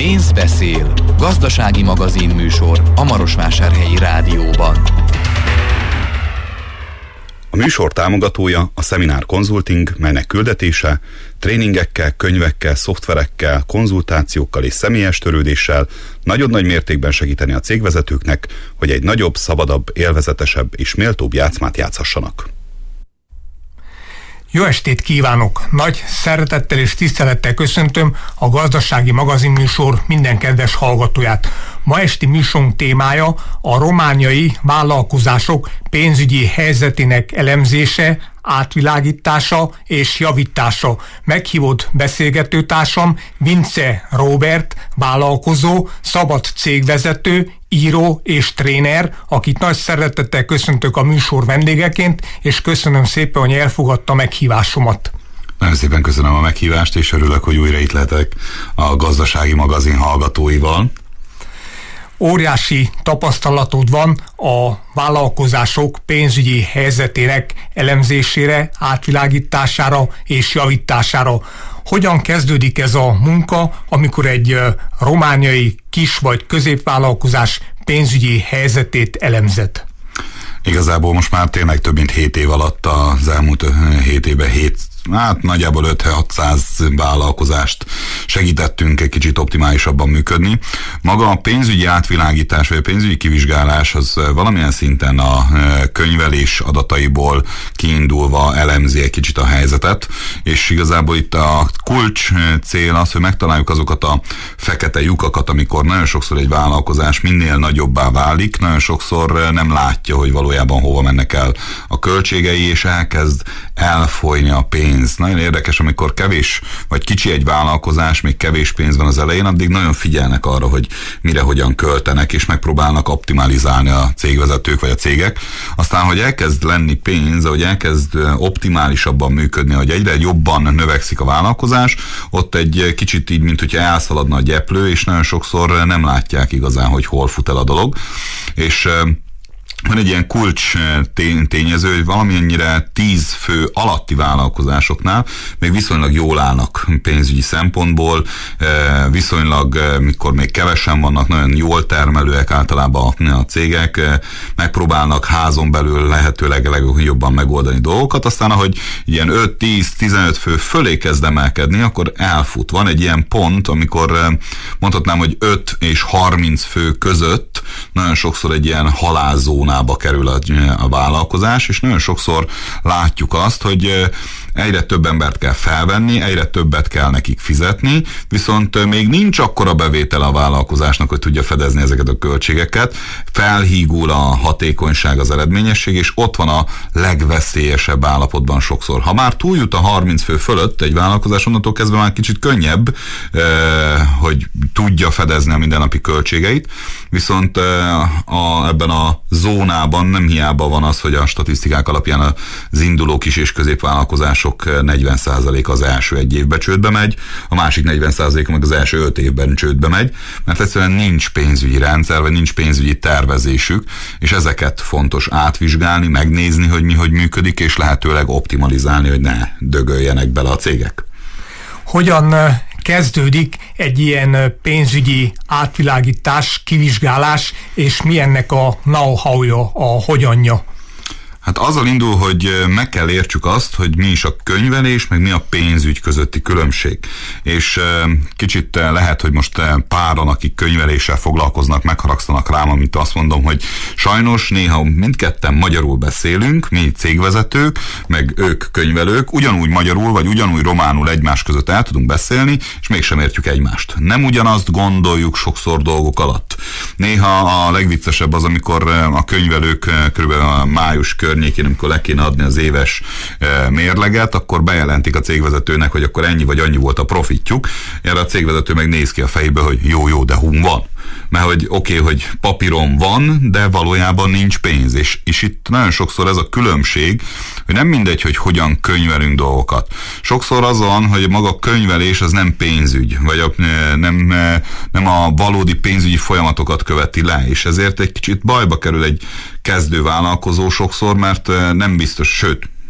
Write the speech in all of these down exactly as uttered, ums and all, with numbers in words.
Pénz beszél. Gazdasági magazin műsor a Marosvásárhelyi Rádióban. A műsor támogatója a Seminár Consulting, melynek küldetése tréningekkel, könyvekkel, szoftverekkel, konzultációkkal és személyes törődéssel nagyon nagy mértékben segíteni a cégvezetőknek, hogy egy nagyobb, szabadabb, élvezetesebb és méltóbb játszmát játszhassanak. Jó estét kívánok! Nagy szeretettel és tisztelettel köszöntöm a Gazdasági Magazin műsor minden kedves hallgatóját. Ma esti műsorunk témája a romániai vállalkozások pénzügyi helyzetének elemzése, átvilágítása és javítása. Meghívott beszélgetőtársam Vince Robert, vállalkozó, szabad cégvezető, író és tréner, akit nagy szeretettel köszöntök a műsor vendégeként, és köszönöm szépen, hogy elfogadta meghívásomat. Nagyon szépen köszönöm a meghívást, és örülök, hogy újra itt lehetek a Gazdasági Magazin hallgatóival. Óriási tapasztalatod van a vállalkozások pénzügyi helyzetének elemzésére, átvilágítására és javítására. Hogyan kezdődik ez a munka, amikor egy romániai kis vagy középvállalkozás pénzügyi helyzetét elemzett? Igazából most már tényleg több mint hét év alatt, az elmúlt hét évben hét, hát nagyjából öt-hatszáz vállalkozást segítettünk egy kicsit optimálisabban működni. Maga a pénzügyi átvilágítás vagy a pénzügyi kivizsgálás az valamilyen szinten a könyvelés adataiból kiindulva elemzi egy kicsit a helyzetet, és igazából itt a kulcs cél az, hogy megtaláljuk azokat a fekete lyukakat, amikor nagyon sokszor egy vállalkozás minél nagyobbá válik, nagyon sokszor nem látja, hogy valójában hova mennek el a költségei, és elkezd elfolyni a pénz. Nagyon érdekes, amikor kevés vagy kicsi egy vállalkozás, még kevés pénz van az elején, addig nagyon figyelnek arra, hogy mire, hogyan költenek, és megpróbálnak optimalizálni a cégvezetők vagy a cégek. Aztán, hogy elkezd lenni pénz, hogy elkezd optimálisabban működni, hogy egyre jobban növekszik a vállalkozás, ott egy kicsit így, mint hogyha elszaladna a gyeplő, és nagyon sokszor nem látják igazán, hogy hol fut el a dolog. És van egy ilyen kulcs tényező, hogy valamennyire tíz fő alatti vállalkozásoknál még viszonylag jól állnak pénzügyi szempontból, viszonylag, mikor még kevesen vannak, nagyon jól termelőek általában a cégek, megpróbálnak házon belül lehetőleg legjobban megoldani dolgokat, aztán ahogy ilyen öt-tíz-tizenöt fő fölé kezd emelkedni, akkor elfut. Van egy ilyen pont, amikor mondhatnám, hogy öt és harminc fő között nagyon sokszor egy ilyen halálzóna kerül a, a vállalkozás, és nagyon sokszor látjuk azt, hogy egyre több embert kell felvenni, egyre többet kell nekik fizetni, viszont még nincs akkora bevétel a vállalkozásnak, hogy tudja fedezni ezeket a költségeket, felhígul a hatékonyság, az eredményesség, és ott van a legveszélyesebb állapotban sokszor. Ha már túljut a harminc fő fölött egy vállalkozás, onnantól kezdve már kicsit könnyebb, hogy tudja fedezni a mindennapi költségeit, viszont a, ebben a zónában nem hiába van az, hogy a statisztikák alapján az induló kis és középvállalkozás sok negyven százalék az első egy évben csődbe megy, a másik negyven százalék meg az első öt évben csődbe megy, mert egyszerűen nincs pénzügyi rendszer, vagy nincs pénzügyi tervezésük, és ezeket fontos átvizsgálni, megnézni, hogy mi hogy működik, és lehetőleg optimalizálni, hogy ne dögöljenek bele a cégek. Hogyan kezdődik egy ilyen pénzügyi átvilágítás, kivizsgálás, és mi ennek a know-how-ja, a hogyanja? Hát azzal indul, hogy meg kell értsük azt, hogy mi is a könyvelés, meg mi a pénzügy közötti különbség. És kicsit lehet, hogy most páran, akik könyveléssel foglalkoznak, megharagszanak rám, amit azt mondom, hogy sajnos néha mindketten magyarul beszélünk, mi cégvezetők, meg ők könyvelők, ugyanúgy magyarul, vagy ugyanúgy románul egymás között el tudunk beszélni, és mégsem értjük egymást. Nem ugyanazt gondoljuk sokszor dolgok alatt. Néha a legviccesebb az, amikor a könyvelők körülbelül a május környékén, amikor le kéne adni az éves e, mérleget, akkor bejelentik a cégvezetőnek, hogy akkor ennyi vagy annyi volt a profitjuk. Erre a cégvezető meg néz ki a fejéből, hogy jó, jó, de hun van. Mert hogy oké, okay, hogy papíron van, de valójában nincs pénz. És, és itt nagyon sokszor ez a különbség, hogy nem mindegy, hogy hogyan könyvelünk dolgokat. Sokszor az van, hogy maga a könyvelés az nem pénzügy, vagy a, nem, nem a valódi pénzügyi folyamatokat követi le, és ezért egy kicsit bajba kerül egy kezdő vállalkozó sokszor, mert nem biztos, sőt,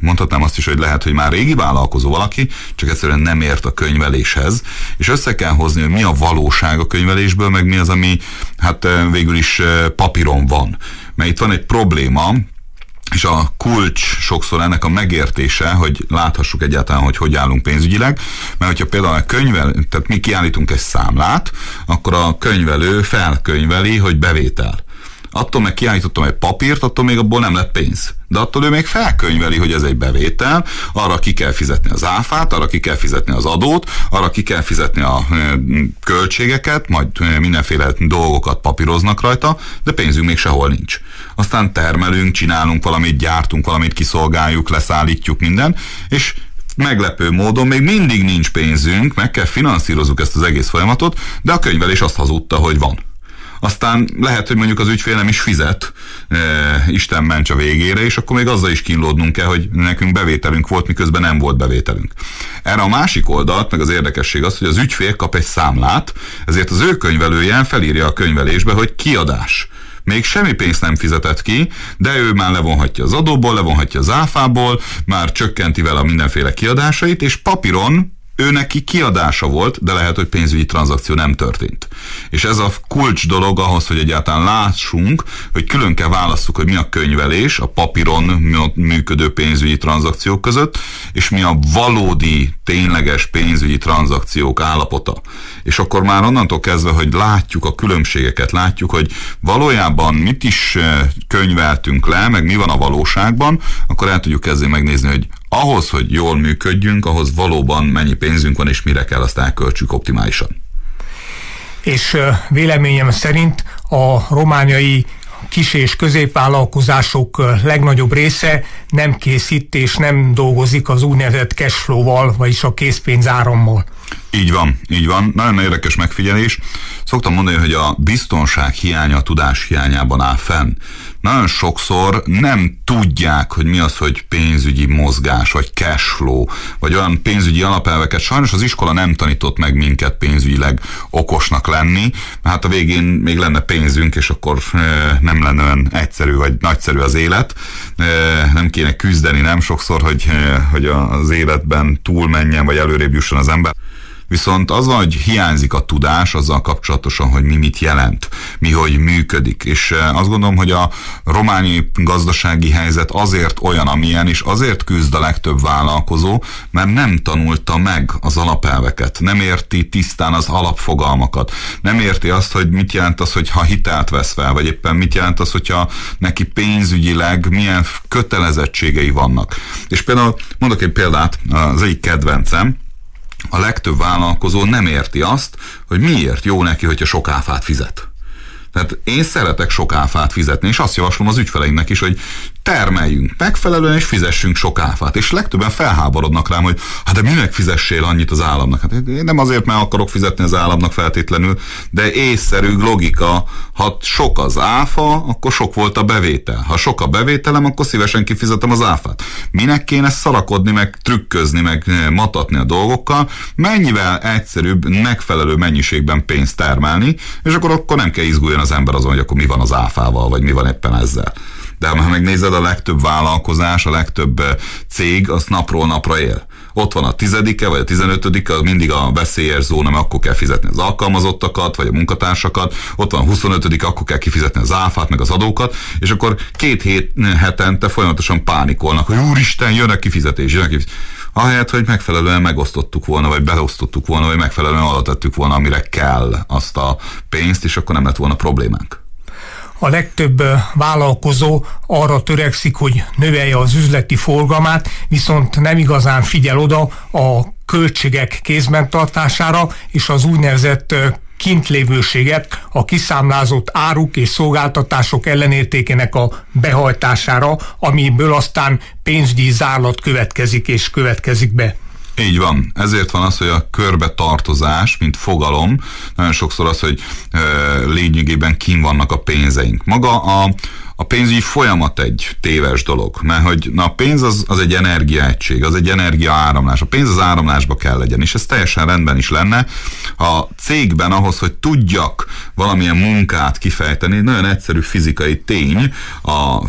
mondhatnám azt is, hogy lehet, hogy már régi vállalkozó valaki, csak egyszerűen nem ért a könyveléshez, és össze kell hozni, hogy mi a valóság a könyvelésből, meg mi az, ami hát végül is papíron van. Mert itt van egy probléma, és a kulcs sokszor ennek a megértése, hogy láthassuk egyáltalán, hogy hogy állunk pénzügyileg, mert hogyha például a könyvel, tehát mi kiállítunk egy számlát, akkor a könyvelő felkönyveli, hogy bevétel. Attól meg kiállítottam egy papírt, attól még abból nem lett pénz. De attól ő még felkönyveli, hogy ez egy bevétel, arra ki kell fizetni az áfát, arra ki kell fizetni az adót, arra ki kell fizetni a költségeket, majd mindenféle dolgokat papíroznak rajta, de pénzünk még sehol nincs. Aztán termelünk, csinálunk valamit, gyártunk valamit, kiszolgáljuk, leszállítjuk minden, és meglepő módon még mindig nincs pénzünk, meg kell finanszírozzuk ezt az egész folyamatot, de a könyvelés azt hazudta, hogy van. Aztán lehet, hogy mondjuk az ügyfél nem is fizet, e, Isten ments a végére, és akkor még azzal is kínlódnunk kell, hogy nekünk bevételünk volt, miközben nem volt bevételünk. Erre a másik oldalt, meg az érdekesség az, hogy az ügyfél kap egy számlát, ezért az ő könyvelője felírja a könyvelésbe, hogy kiadás. Még semmi pénzt nem fizetett ki, de ő már levonhatja az adóból, levonhatja az áfából, már csökkenti vele a mindenféle kiadásait, és papíron ő neki kiadása volt, de lehet, hogy pénzügyi tranzakció nem történt. És ez a kulcs dolog ahhoz, hogy egyáltalán lássunk, hogy külön kell válasszuk, hogy mi a könyvelés a papíron működő pénzügyi tranzakciók között, és mi a valódi, tényleges pénzügyi tranzakciók állapota. És akkor már onnantól kezdve, hogy látjuk a különbségeket, látjuk, hogy valójában mit is könyveltünk le, meg mi van a valóságban, akkor el tudjuk kezdeni megnézni, hogy ahhoz, hogy jól működjünk, ahhoz valóban mennyi pénzünk van, és mire kell, azt elköltsük optimálisan. És véleményem szerint a romániai kis- és középvállalkozások legnagyobb része nem készít és nem dolgozik az úgynevezett cashflow-val, vagyis a készpénzárammal. Így van, így van. Nagyon érdekes megfigyelés. Szoktam mondani, hogy a biztonság hiánya a tudás hiányában áll fenn. Nagyon sokszor nem tudják, hogy mi az, hogy pénzügyi mozgás, vagy cashflow, vagy olyan pénzügyi alapelveket. Sajnos az iskola nem tanított meg minket pénzügyileg okosnak lenni, hát a végén még lenne pénzünk, és akkor e, nem lenne olyan egyszerű, vagy nagyszerű az élet. E, nem kéne küzdeni, nem sokszor, hogy, e, hogy az életben túlmenjen, vagy előrébb jusson az ember. Viszont az van, hogy hiányzik a tudás azzal kapcsolatosan, hogy mi mit jelent, mi hogy működik. És azt gondolom, hogy a romániai gazdasági helyzet azért olyan, amilyen, és azért küzd a legtöbb vállalkozó, mert nem tanulta meg az alapelveket, nem érti tisztán az alapfogalmakat, nem érti azt, hogy mit jelent az, hogyha hitelt vesz fel, vagy éppen mit jelent az, hogyha neki pénzügyileg milyen kötelezettségei vannak. És például mondok egy példát, az egyik kedvencem, a legtöbb vállalkozó nem érti azt, hogy miért jó neki, hogyha sok áfát fizet. Tehát én szeretek sok áfát fizetni, és azt javaslom az ügyfeleinknek is, hogy termeljünk megfelelően, és fizessünk sok áfát. És legtöbben felháborodnak rám, hogy hát de minek fizessél annyit az államnak? Hát én nem azért, mert akarok fizetni az államnak feltétlenül, de észszerű logika, ha sok az áfa, akkor sok volt a bevétel. Ha sok a bevételem, akkor szívesen kifizetem az áfát. Minek kéne szarakodni, meg trükközni, meg matatni a dolgokkal? Mennyivel egyszerűbb, megfelelő mennyiségben pénzt termelni, és akkor, akkor nem kell izguljon az ember azon, hogy akkor mi van az áfával, vagy mi van éppen ezzel. De ha megnézed, a legtöbb vállalkozás, a legtöbb cég, az napról napra él. Ott van a tizedike, vagy a tizenötödike, az mindig a veszélyes zóna, mert akkor kell fizetni az alkalmazottakat, vagy a munkatársakat, ott van a huszonötödike, akkor kell kifizetni az áfát, meg az adókat, és akkor két hét hetente folyamatosan pánikolnak, hogy úristen, jön a kifizetés, jön a kifizetés. Ahelyett, hogy megfelelően megosztottuk volna, vagy beosztottuk volna, vagy megfelelően adatettük volna, amire kell azt a pénzt, és akkor nem lett volna problémánk. A legtöbb vállalkozó arra törekszik, hogy növelje az üzleti forgalmát, viszont nem igazán figyel oda a költségek kézben tartására, és az úgynevezett kintlévőséget, a kiszámlázott áruk és szolgáltatások ellenértékének a behajtására, amiből aztán pénzügyi zárlat következik és következik be. Így van. Ezért van az, hogy a körbetartozás, mint fogalom, nagyon sokszor az, hogy e, lényegében kín vannak a pénzeink. Maga a, a pénzügyi folyamat egy téves dolog, mert hogy na, a pénz az, az egy energiaegység, az egy energiaáramlás. A pénz az áramlásba kell legyen, és ez teljesen rendben is lenne. A cégben ahhoz, hogy tudjak valamilyen munkát kifejteni, nagyon egyszerű fizikai tény, a,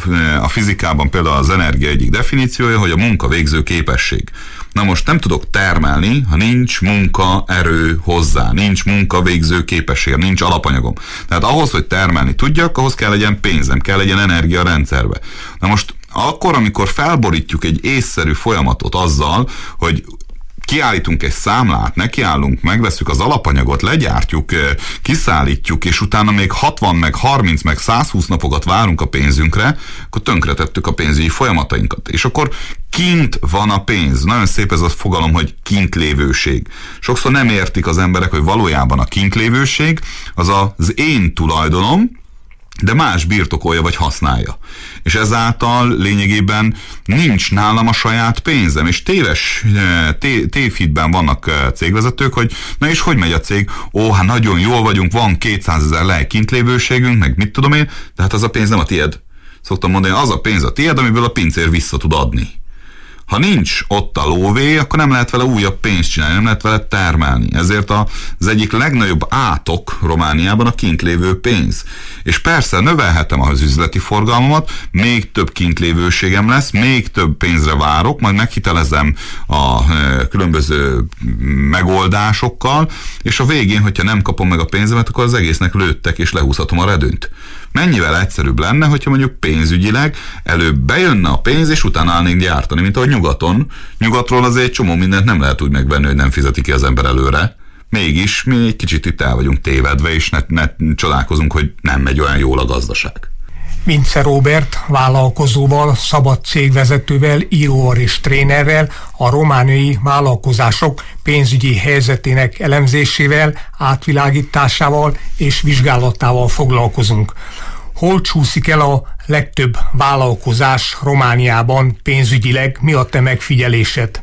a fizikában például az energia egyik definíciója, hogy a munkavégző képesség. Na most nem tudok termelni, ha nincs munkaerő hozzá, nincs munkavégző képesség, nincs alapanyagom. Tehát ahhoz, hogy termelni tudjak, ahhoz kell legyen pénzem, kell legyen energia a rendszerbe. Na most akkor, amikor felborítjuk egy észszerű folyamatot azzal, hogy kiállítunk egy számlát, nekiállunk, megveszük az alapanyagot, legyártjuk, kiszállítjuk, és utána még hatvan, meg harminc, meg százhúsz napokat várunk a pénzünkre, akkor tönkretettük a pénzügyi folyamatainkat. És akkor kint van a pénz. Nagyon szép ez a fogalom, hogy kintlévőség. Sokszor nem értik az emberek, hogy valójában a kintlévőség az az én tulajdonom, de más birtokolja vagy használja. És ezáltal lényegében nincs nálam a saját pénzem, és téves, té, tévhitben vannak cégvezetők, hogy na és hogy megy a cég? Ó, hát nagyon jól vagyunk, van kétszázezer lej kintlévőségünk, meg mit tudom én, de hát az a pénz nem a tied. Szoktam mondani, az a pénz a tied, amiből a pincér vissza tud adni. Ha nincs ott a lóvé, akkor nem lehet vele újabb pénzt csinálni, nem lehet vele termelni. Ezért az egyik legnagyobb átok Romániában a kint lévő pénz. És persze növelhetem az üzleti forgalmamat, még több kintlévőségem lesz, még több pénzre várok, majd meghitelezem a különböző megoldásokkal, és a végén, hogyha nem kapom meg a pénzemet, akkor az egésznek lőttek, és lehúzhatom a redőnyt. Mennyivel egyszerűbb lenne, hogyha mondjuk pénzügyileg előbb bejönne a pénz, és utána állnénk gyártani, mint ahogy nyugaton. Nyugatról azért egy csomó mindent nem lehet úgy megvenni, hogy nem fizeti ki az ember előre. Mégis mi egy kicsit itt el vagyunk tévedve, és ne, ne csodálkozunk, hogy nem megy olyan jól a gazdaság. Vince Róbert vállalkozóval, szabad cégvezetővel, íróval és trénerrel a romániai vállalkozások pénzügyi helyzetének elemzésével, átvilágításával és vizsgálatával foglalkozunk. Hol csúszik el a legtöbb vállalkozás Romániában pénzügyileg? Mi a te megfigyelésed?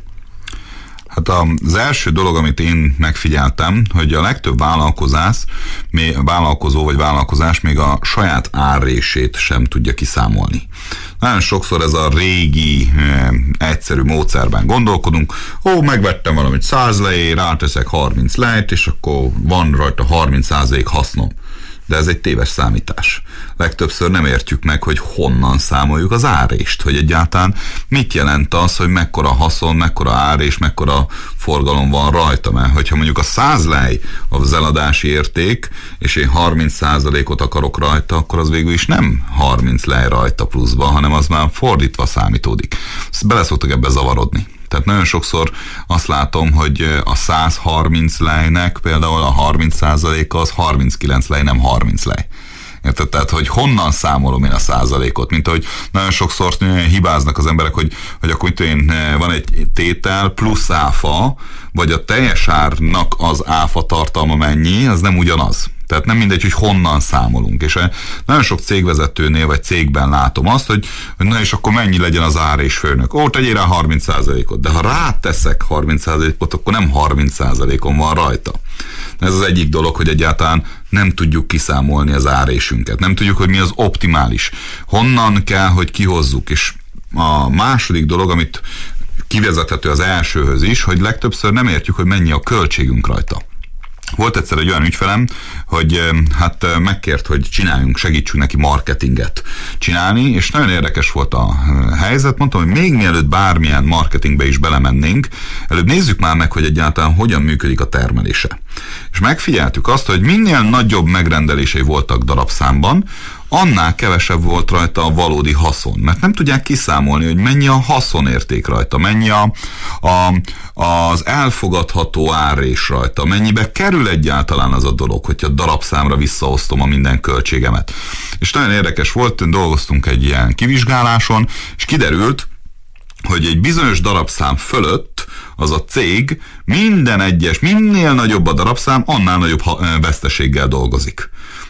Hát az első dolog, amit én megfigyeltem, hogy a legtöbb vállalkozás, vállalkozó vagy vállalkozás még a saját árrését sem tudja kiszámolni. Nagyon sokszor ez a régi, egyszerű módszerben gondolkodunk, ó, megvettem valamit száz lejé, ráteszek harminc lejt, és akkor van rajta harminc százalék hasznom. De ez egy téves számítás. Legtöbbször nem értjük meg, hogy honnan számoljuk az árést, hogy egyáltalán mit jelent az, hogy mekkora haszon, mekkora árés, mekkora forgalom van rajta, mert hogyha mondjuk a száz lej az eladási érték, és én harminc százalékot akarok rajta, akkor az végül is nem harminc lej rajta pluszban, hanem az már fordítva számítódik. Bele szoktak ebbe zavarodni. Tehát nagyon sokszor azt látom, hogy a száz harminc lejnek például a harminc százaléka az harminckilenc lej, nem harminc lej. Érted? Tehát, hogy honnan számolom én a százalékot, mint ahogy nagyon sokszor hibáznak az emberek, hogy, hogy akkor itt én, van egy tétel plusz áfa, vagy a teljes árnak az áfa tartalma mennyi, az nem ugyanaz. Tehát nem mindegy, hogy honnan számolunk. És nagyon sok cégvezetőnél vagy cégben látom azt, hogy, hogy na és akkor mennyi legyen az ár és főnök. Ó, tegyél rá harminc százalékot. De ha ráteszek harminc százalékot, akkor nem harminc százalékon van rajta. Ez az egyik dolog, hogy egyáltalán nem tudjuk kiszámolni az árésünket. Nem tudjuk, hogy mi az optimális. Honnan kell, hogy kihozzuk. És a második dolog, amit kivezethető az elsőhöz is, hogy legtöbbször nem értjük, hogy mennyi a költségünk rajta. Volt egyszer egy olyan ügyfelem, hogy hát megkért, hogy csináljunk, segítsünk neki marketinget csinálni, és nagyon érdekes volt a helyzet. Mondtam, hogy még mielőtt bármilyen marketingbe is belemennénk, előbb nézzük már meg, hogy egyáltalán hogyan működik a termelése. És megfigyeltük azt, hogy minél nagyobb megrendelései voltak darabszámban, annál kevesebb volt rajta a valódi haszon. Mert nem tudják kiszámolni, hogy mennyi a haszonérték rajta, mennyi a, a, az elfogadható árrés rajta, mennyibe kerül egyáltalán az a dolog, hogyha darabszámra visszaosztom a minden költségemet. És nagyon érdekes volt, dolgoztunk egy ilyen kivizsgáláson, és kiderült, hogy egy bizonyos darabszám fölött az a cég minden egyes, minél nagyobb a darabszám, annál nagyobb veszteséggel dolgozik.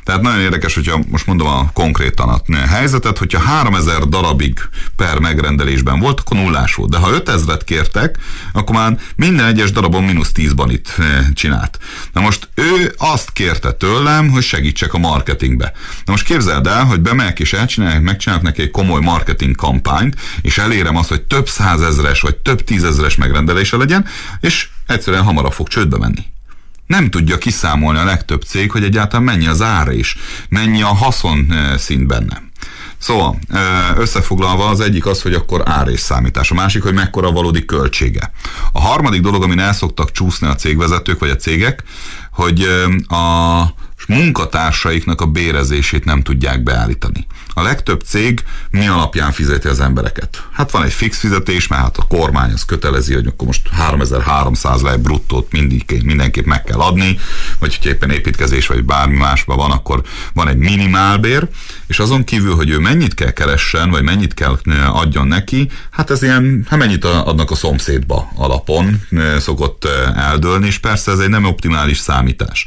Tehát nagyon érdekes, hogyha most mondom a konkrétan a helyzetet, hogyha háromezer darabig per megrendelésben volt, akkor nullás volt. De ha ötezret kértek, akkor már minden egyes darabon mínusz tíz banit csinált. Na most ő azt kérte tőlem, hogy segítsek a marketingbe. Na most képzeld el, hogy bemegyek és elcsinálják, megcsinálok neki egy komoly marketing kampányt, és elérem azt, hogy több százezres vagy több tízezres megrendelése legyen, és egyszerűen hamarabb fog csődbe menni. Nem tudja kiszámolni a legtöbb cég, hogy egyáltalán mennyi az ára is, mennyi a haszon szint benne. Szóval összefoglalva az egyik az, hogy akkor ár és számítás, a másik, hogy mekkora a valódi költsége. A harmadik dolog, amin el szoktak csúszni a cégvezetők vagy a cégek, hogy a munkatársaiknak a bérezését nem tudják beállítani. A legtöbb cég mi alapján fizeti az embereket? Hát van egy fix fizetés, mert hát a kormány az kötelezi, hogy akkor most háromezer-háromszáz lej bruttót mindig, mindenképp meg kell adni, vagy hogy éppen építkezés vagy bármi másban van, akkor van egy minimálbér, és azon kívül, hogy ő mennyit kell keressen, vagy mennyit kell adjon neki, hát ez ilyen, hát mennyit adnak a szomszédba alapon szokott eldőlni, és persze ez egy nem optimális számítás.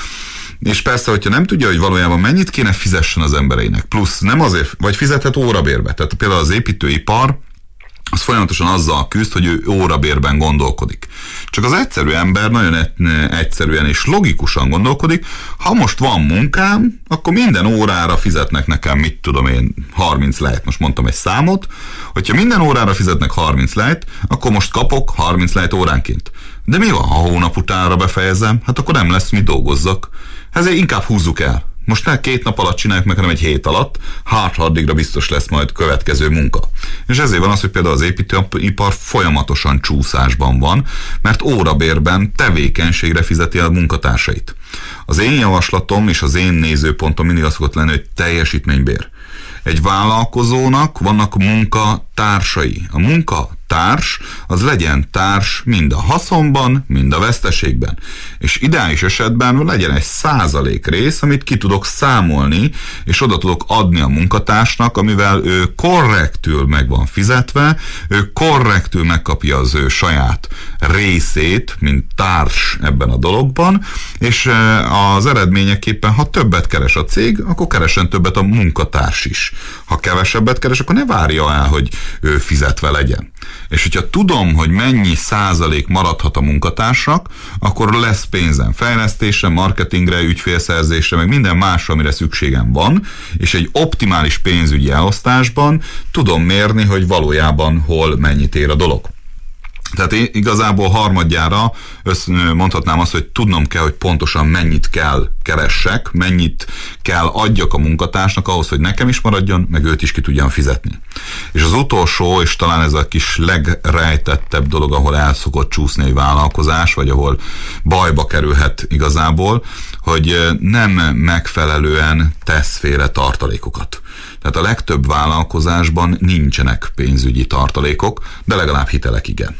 És persze, hogyha nem tudja, hogy valójában mennyit kéne fizessen az embereinek, plusz nem azért, vagy fizethet órabérbe. Tehát például az építőipar, az folyamatosan azzal küzd, hogy ő órabérben gondolkodik. Csak az egyszerű ember nagyon egyszerűen és logikusan gondolkodik, ha most van munkám, akkor minden órára fizetnek nekem, mit tudom én, harminc lejt, most mondtam egy számot, hogyha minden órára fizetnek harminc lejt, akkor most kapok harminc lejt óránként. De mi van, ha hónap utánra befejezem? Hát akkor nem lesz mit dolgozzak. Ezért inkább húzzuk el. Most ne két nap alatt csináljuk meg, hanem egy hét alatt, hát addigra biztos lesz majd következő munka. És ezért van az, hogy például az építőipar folyamatosan csúszásban van, mert órabérben tevékenységre fizeti a munkatársait. Az én javaslatom és az én nézőpontom mindig az szokott lenni, hogy teljesítménybér. Egy vállalkozónak vannak munkatársai. A munkatárs az legyen társ mind a haszonban, mind a veszteségben. És ideális esetben legyen egy százalék rész, amit ki tudok számolni, és oda tudok adni a munkatársnak, amivel ő korrektül meg van fizetve, ő korrektül megkapja az ő saját részét, mint társ ebben a dologban, és az eredményeképpen, ha többet keres a cég, akkor keresen többet a munkatárs is. Ha kevesebbet keres, akkor ne várja el, hogy ő fizetve legyen. És hogyha tudom, hogy mennyi százalék maradhat a munkatársnak, akkor lesz pénzem fejlesztésre, marketingre, ügyfélszerzésre, meg minden másra, amire szükségem van, és egy optimális pénzügyi elosztásban tudom mérni, hogy valójában hol mennyit ér a dolog. Tehát én igazából harmadjára mondhatnám azt, hogy tudnom kell, hogy pontosan mennyit kell keressek, mennyit kell adjak a munkatársnak ahhoz, hogy nekem is maradjon, meg őt is ki tudjam fizetni. És az utolsó, és talán ez a kis legrejtettebb dolog, ahol el szokott csúszni egy vállalkozás, vagy ahol bajba kerülhet igazából, hogy nem megfelelően tesz félre tartalékokat. Tehát a legtöbb vállalkozásban nincsenek pénzügyi tartalékok, de legalább hitelek igen.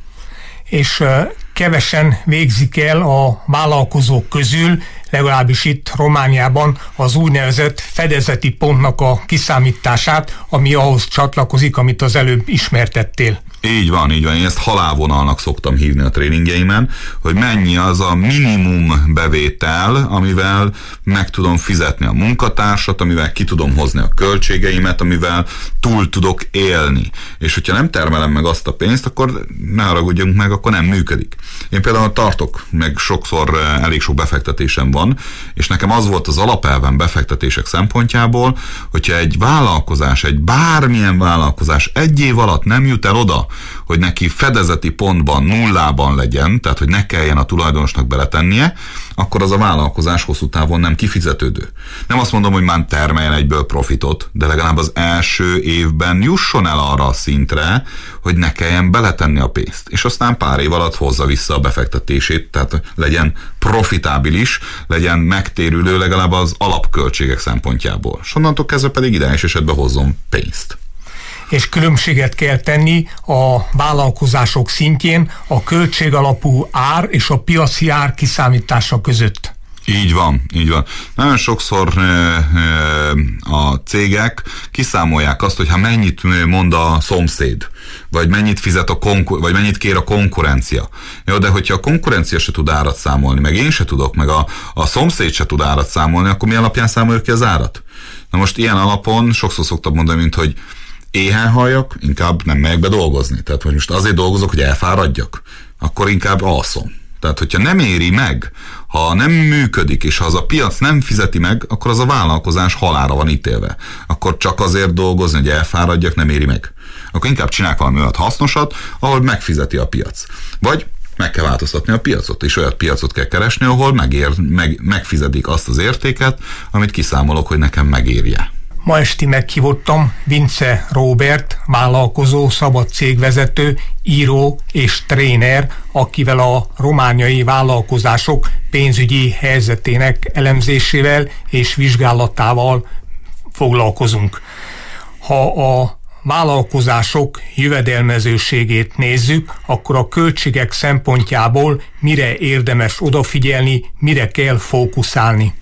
És kevesen végzik el a vállalkozók közül, legalábbis itt Romániában az úgynevezett fedezeti pontnak a kiszámítását, ami ahhoz csatlakozik, amit az előbb ismertettél. Így van, így van. Én ezt halálvonalnak szoktam hívni a tréningeimen, hogy mennyi az a minimum bevétel, amivel meg tudom fizetni a munkatársat, amivel ki tudom hozni a költségeimet, amivel túl tudok élni. És hogyha nem termelem meg azt a pénzt, akkor ne haragudjunk meg, akkor nem működik. Én például tartok, meg sokszor elég sok befektetésem van, és nekem az volt az alapelvem befektetések szempontjából, hogyha egy vállalkozás, egy bármilyen vállalkozás egy év alatt nem jut el oda, hogy neki fedezeti pontban nullában legyen, tehát hogy ne kelljen a tulajdonosnak beletennie, akkor az a vállalkozás hosszú távon nem kifizetődő. Nem azt mondom, hogy már termeljen egyből profitot, de legalább az első évben jusson el arra a szintre, hogy ne kelljen beletenni a pénzt. És aztán pár év alatt hozza vissza a befektetését, tehát legyen profitábilis, legyen megtérülő legalább az alapköltségek szempontjából. És onnantól kezdve pedig ideális esetben hozzon pénzt. És különbséget kell tenni a vállalkozások szintjén a költségalapú ár és a piaci ár kiszámítása között. Így van, így van. Nagyon sokszor e, e, a cégek kiszámolják azt, hogy ha mennyit mond a szomszéd, vagy mennyit fizet a konkur- vagy mennyit kér a konkurencia. Jó, de hogyha a konkurencia se tud árat számolni, meg én se tudok, meg a, a szomszéd se tud árat számolni, akkor mi alapján számoljuk ki az árat? Na most ilyen alapon sokszor szoktam mondani, mint hogy éhen halljak, inkább nem megyek be dolgozni. Tehát, hogy most azért dolgozok, hogy elfáradjak, akkor inkább alszom. Tehát, hogyha nem éri meg, ha nem működik, és ha az a piac nem fizeti meg, akkor az a vállalkozás halálra van ítélve. Akkor csak azért dolgozni, hogy elfáradjak, nem éri meg. Akkor inkább csinálják valami olyat hasznosat, ahol megfizeti a piac. Vagy meg kell változtatni a piacot, és olyat piacot kell keresni, ahol megér, meg, megfizetik azt az értéket, amit kiszámolok, hogy nekem megérje. Ma esti meghívottam Vince Róbert, vállalkozó, szabad cégvezető, író és tréner, akivel a romániai vállalkozások pénzügyi helyzetének elemzésével és vizsgálatával foglalkozunk. Ha a vállalkozások jövedelmezőségét nézzük, akkor a költségek szempontjából mire érdemes odafigyelni, mire kell fókuszálni?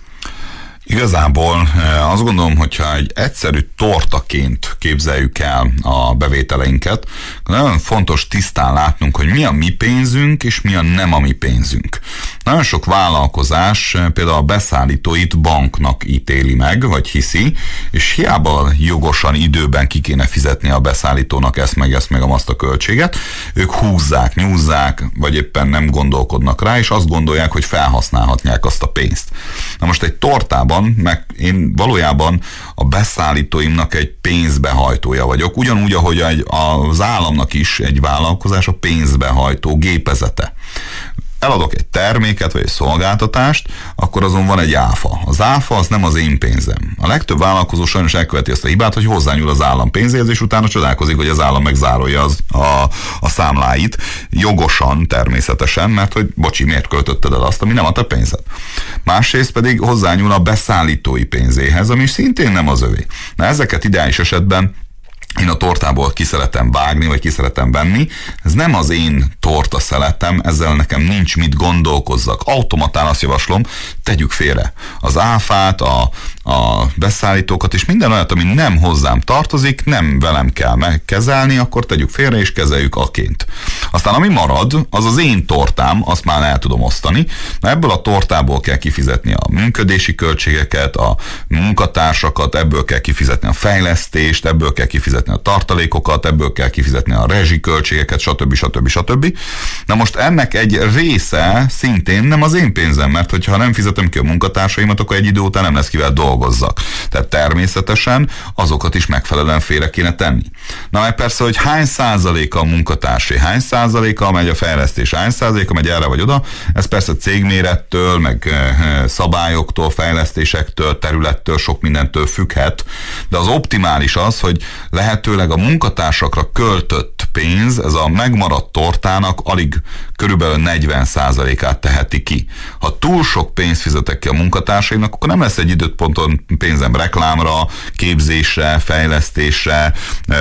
Igazából azt gondolom, hogyha egy egyszerű tortaként képzeljük el a bevételeinket, nagyon fontos tisztán látnunk, hogy mi a mi pénzünk, és mi a nem a mi pénzünk. Nagyon sok vállalkozás például a beszállítóit banknak ítéli meg, vagy hiszi, és hiába jogosan időben ki kéne fizetni a beszállítónak ezt meg ezt meg azt a költséget, ők húzzák, nyúzzák, vagy éppen nem gondolkodnak rá, és azt gondolják, hogy felhasználhatják azt a pénzt. Na most egy tortában meg én valójában a beszállítóimnak egy pénzbehajtója vagyok, ugyanúgy, ahogy egy, az államnak is egy vállalkozás a pénzbehajtó gépezete. Eladok egy terméket, vagy egy szolgáltatást, akkor azon van egy áfa. Az áfa az nem az én pénzem. A legtöbb vállalkozó sajnos elköveti ezt a hibát, hogy hozzányúl az állam pénzéhez, és utána csodálkozik, hogy az állam megzárolja az, a, a számláit. Jogosan, természetesen, mert hogy bocsi, miért költötted el azt, ami nem a te pénzed. Másrészt pedig hozzányúl a beszállítói pénzéhez, ami szintén nem az övé. Na ezeket ideális esetben én a tortából ki szeretem vágni, vagy ki szeretem venni. Ez nem az én torta szeletem, ezzel nekem nincs mit gondolkozzak. Automatán azt javaslom, tegyük félre az áfát, a, a beszállítókat, és minden olyat, ami nem hozzám tartozik, nem velem kell megkezelni, akkor tegyük félre, és kezeljük aként. Aztán ami marad, az az én tortám, azt már el tudom osztani, mert ebből a tortából kell kifizetni a működési költségeket, a munkatársakat, ebből kell kifizetni a fejlesztést, ebből kell kifizetni a tartalékokat, ebből kell kifizetni a rezsiköltségeket, stb. stb. stb. Na most ennek egy része szintén nem az én pénzem, mert hogyha nem fizetem ki a munkatársaimat, akkor egy idő után nem lesz kivel dolgozzak. Tehát természetesen azokat is megfelelően félre kéne tenni. Na meg persze, hogy hány százaléka a munkatársé, hány százaléka megy a fejlesztés, hány százaléka megy erre vagy oda, ez persze cégmérettől, meg szabályoktól, fejlesztésektől, területtől, sok mindentől függhet, de az optimális az, hogy lehetőleg a munkatársakra költött pénz, ez a megmaradt tortának alig körülbelül negyven százalékát teheti ki. Ha túl sok pénzt fizetek ki a munkatársaimnak, akkor nem lesz egy időponton pénzem reklámra, képzésre, fejlesztésre,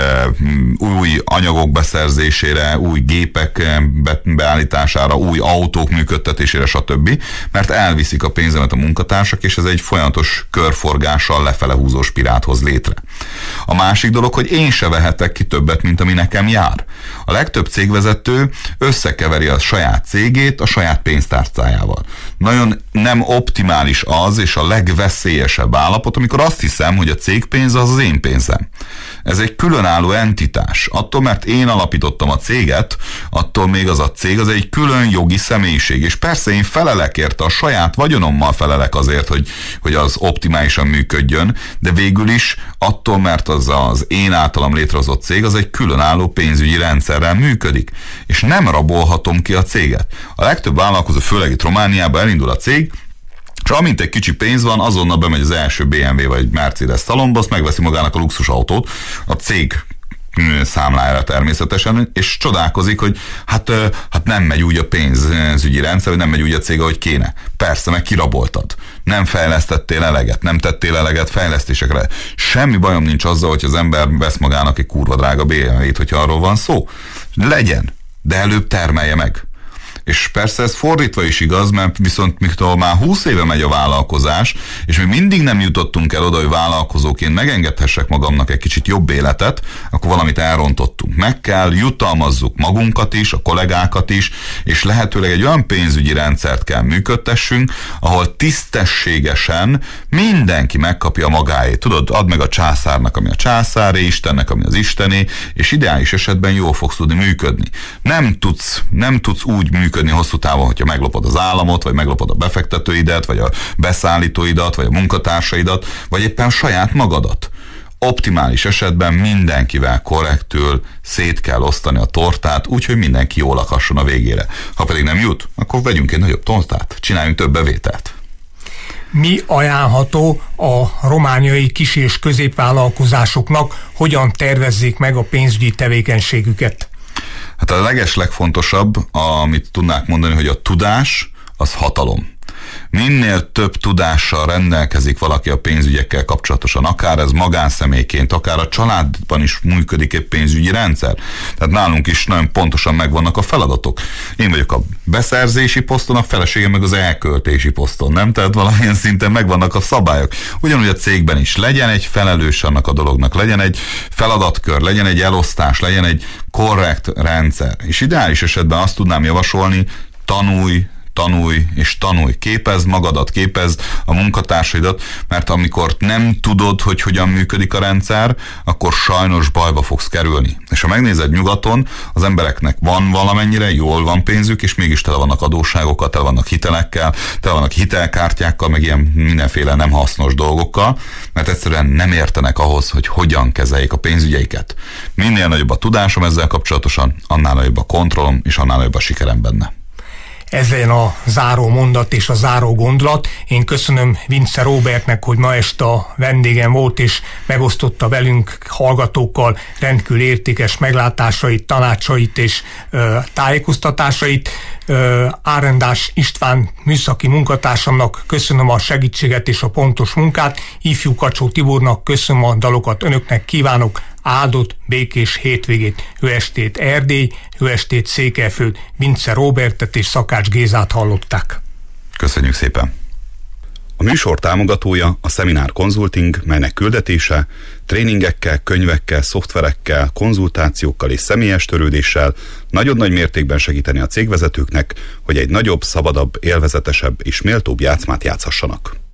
új anyagok beszerzésére, új gépek beállítására, új autók működtetésére, stb. Mert elviszik a pénzemet a munkatársak, és ez egy folyamatos körforgással lefele húzó spirált hoz létre. A másik dolog, hogy én se vehetek ki többet, mint ami nekem jár. A legtöbb cégvezető összekeveri a saját cégét a saját pénztárcájával. Nagyon nem optimális az, és a legveszélyesebb állapot, amikor azt hiszem, hogy a cégpénz az az én pénzem. Ez egy különálló entitás. Attól, mert én alapítottam a céget, attól még az a cég az egy külön jogi személyiség. És persze én felelek érte, a saját vagyonommal felelek azért, hogy, hogy az optimálisan működjön, de végül is attól, mert az az én általam létrehozott cég, az egy különálló pénzügyi rendszerrel működik. És nem rabolhatom ki a céget. A legtöbb vállalkozó, főleg itt Romániában elindul a cég, és amint egy kicsi pénz van, azonnal bemegy az első bé em vé vagy Mercedes szalomba, azt megveszi magának a luxusautót, a cég számlájára természetesen, és csodálkozik, hogy hát, hát nem megy úgy a pénzügyi rendszer, vagy nem megy úgy a cég, ahogy kéne. Persze, meg kiraboltad. Nem fejlesztettél eleget, nem tettél eleget fejlesztésekre. Semmi bajom nincs azzal, hogy az ember vesz magának egy kurva drága bé em vét, hogyha arról van szó. Legyen, de előbb termelje meg. És persze ez fordítva is igaz, mert viszont mikor már húsz éve megy a vállalkozás, és még mindig nem jutottunk el oda, hogy vállalkozóként megengedhessek magamnak egy kicsit jobb életet, akkor valamit elrontottunk. Meg kell, jutalmazzuk magunkat is, a kollégákat is, és lehetőleg egy olyan pénzügyi rendszert kell működtessünk, ahol tisztességesen mindenki megkapja magáét. Tudod, add meg a császárnak, ami a császáré, Istennek, ami az Istené, és ideális esetben jól fogsz tudni működni. Nem tudsz, nem tudsz úgy működni hosszú távon, hogyha meglopod az államot, vagy meglopod a befektetőidet, vagy a beszállítóidat, vagy a munkatársaidat, vagy éppen saját magadat. Optimális esetben mindenkivel korrektül szét kell osztani a tortát, úgyhogy mindenki jól lakasson a végére. Ha pedig nem jut, akkor vegyünk egy nagyobb tortát, csináljunk több bevételt. Mi ajánlható a romániai kis- és középvállalkozásoknak, hogyan tervezzék meg a pénzügyi tevékenységüket? Hát a leges legfontosabb, amit tudnák mondani, hogy a tudás az hatalom. Minél több tudással rendelkezik valaki a pénzügyekkel kapcsolatosan, akár ez magánszemélyként, akár a családban is működik egy pénzügyi rendszer. Tehát nálunk is nagyon pontosan megvannak a feladatok. Én vagyok a beszerzési poszton, a feleségem meg az elköltési poszton, nem? Tehát valamilyen szinten megvannak a szabályok. Ugyanúgy a cégben is legyen egy felelős annak a dolognak, legyen egy feladatkör, legyen egy elosztás, legyen egy korrekt rendszer. És ideális esetben azt tudnám javasolni, tanulj, tanulj és tanulj. Képezd magadat, képezd a munkatársaidat, mert amikor nem tudod, hogy hogyan működik a rendszer, akkor sajnos bajba fogsz kerülni. És ha megnézed nyugaton, az embereknek van valamennyire, jól van pénzük, és mégis tele vannak adósságokkal, tele vannak hitelekkel, tele vannak hitelkártyákkal, meg ilyen mindenféle nem hasznos dolgokkal, mert egyszerűen nem értenek ahhoz, hogy hogyan kezeljék a pénzügyeiket. Minél nagyobb a tudásom ezzel kapcsolatosan, annál nagyobb a kontrollom, és annál nagyobb a sikerem benne. Ez legyen a záró mondat és a záró gondolat. Én köszönöm Vince Robertnek, hogy ma este a vendégem volt, és megosztotta velünk hallgatókkal rendkívül értékes meglátásait, tanácsait és ö, tájékoztatásait. Ö, Árendás István műszaki munkatársamnak köszönöm a segítséget és a pontos munkát. Ifjú Kacsó Tibornak köszönöm a dalokat, önöknek kívánok áldott, békés hétvégét, jó estét Erdély, jó estét Székelyföld, Vince Robertet és Szakács Gézát hallották. Köszönjük szépen! A műsor támogatója a Seminár Consulting, melynek küldetése tréningekkel, könyvekkel, szoftverekkel, konzultációkkal és személyes törődéssel nagyon nagy mértékben segíteni a cégvezetőknek, hogy egy nagyobb, szabadabb, élvezetesebb és méltóbb játszmát játszhassanak.